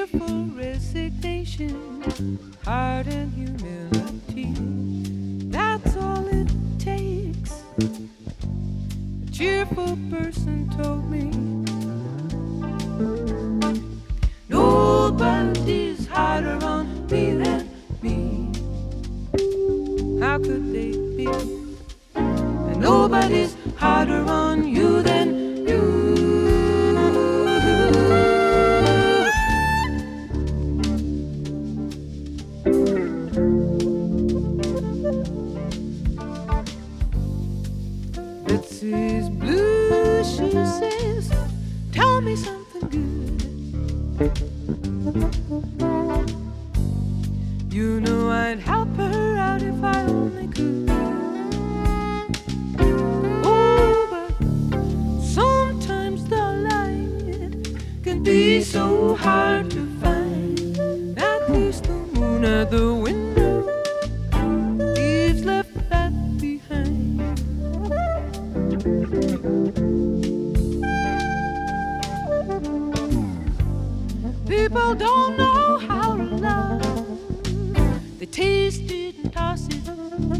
cheerful resignation, heart and humility. That's all it takes. A cheerful person told me. Nobody's harder on me than me. How could they be? And nobody's harder on you than you. Betsy's blue, she says, tell me something good. You know I'd help her out if I only could. Oh, but sometimes the light can be so hard to find. At least the moon at the window leaves left that behind. People don't know how to love. They taste it and toss it.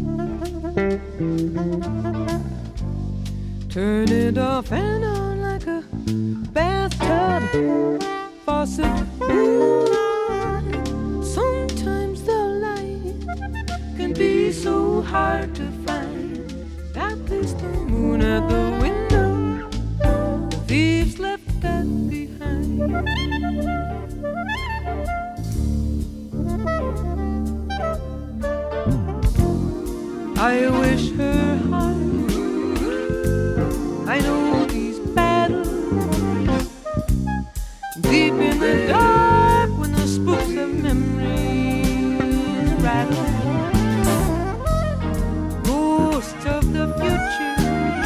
Turn it off and on like a bathtub faucet. Ooh, sometimes the light can be so hard to find. At least the moon at the window, the thieves left that behind. I wish her heart. I know these battles deep in the dark when the spooks of memories rattle. Ghosts of the future,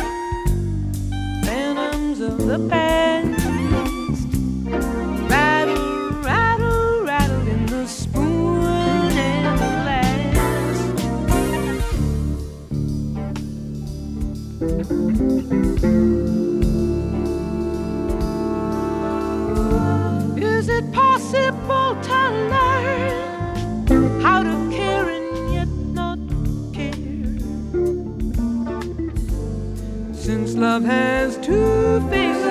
phantoms of the past. Rattle, rattle, rattle in the spoon and the glass. Is it possible to learn how to care and yet not care? Since love has two faces,